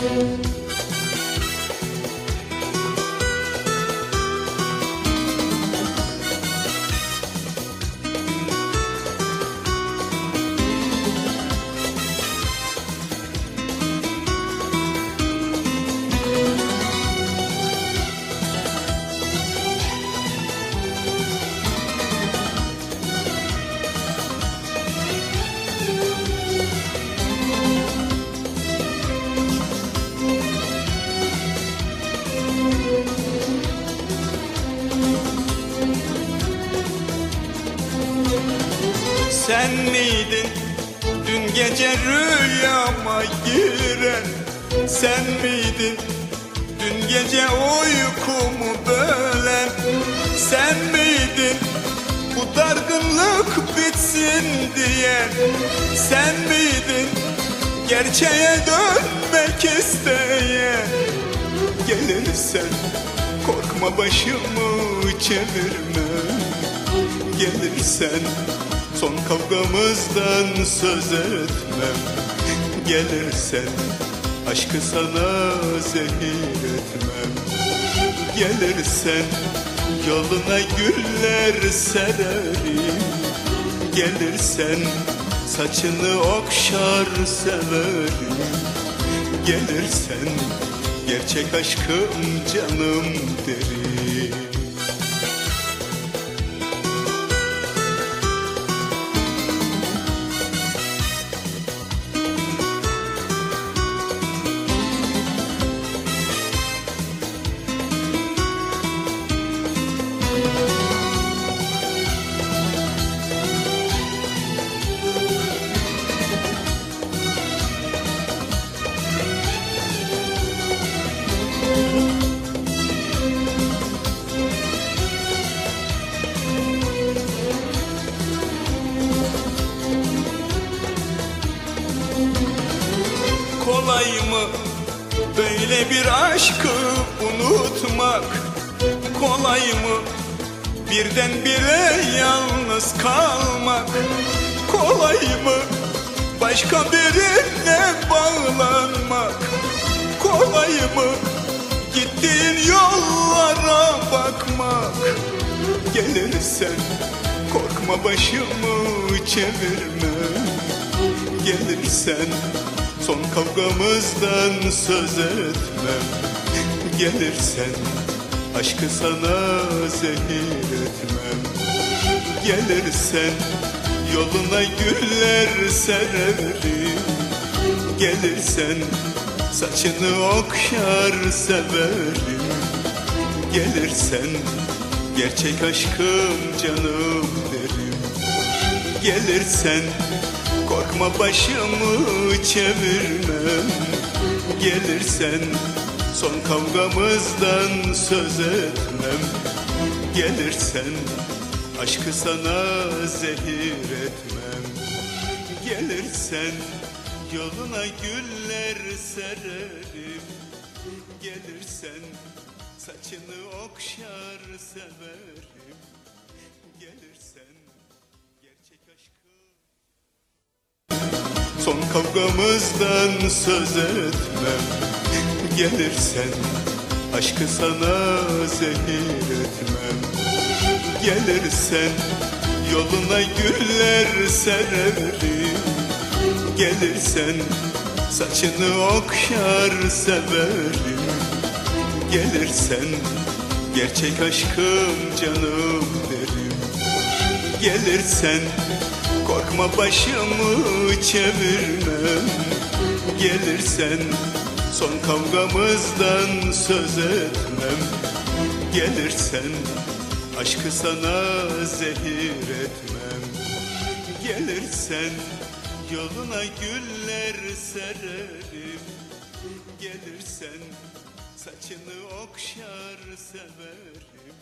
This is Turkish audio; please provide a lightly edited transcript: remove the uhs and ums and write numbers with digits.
Sen miydin dün gece rüyama giren? Sen miydin dün gece uykumu bölen? Sen miydin bu dargınlık bitsin diyen? Sen miydin gerçeğe dönmek isteyen? Gelirsen korkma başımı çevirme. Gelirsen son kavgamızdan söz etmem. Gelirsen aşkı sana zehir etmem. Gelirsen yoluna güller sererim. Gelirsen saçını okşar severim. Gelirsen gerçek aşkım canım derim. Kolay mı böyle bir aşkı unutmak? Kolay mı birdenbire yalnız kalmak? Kolay mı başka birine bağlanmak? Kolay mı gittiğin yollara bakmak? Gelirsen korkma başımı çevirme. Gelirsen son kavgamızdan söz etmem. Gelirsen aşkı sana zehir etmem. Gelirsen yoluna güller sererim. Gelirsen saçını okşar severim. Gelirsen gerçek aşkım canım derim. Gelirsen korkma başımı çevirmem. Gelirsen son kavgamızdan söz etmem. Gelirsen aşkı sana zehir etmem. Gelirsen yoluna güller sererim. Gelirsen saçını okşar severim. Gelirsen gerçek aşkım. Son kavgamızdan söz etmem. Gelirsen aşkı sana zehir etmem. Gelirsen yoluna güller sererim. Gelirsen saçını okşar severim. Gelirsen gerçek aşkım canım derim. Gelirsen korkma başımı çevirmem. Gelirsen son kavgamızdan söz etmem. Gelirsen aşkı sana zehir etmem. Gelirsen yoluna güller sererim. Gelirsen saçını okşar severim.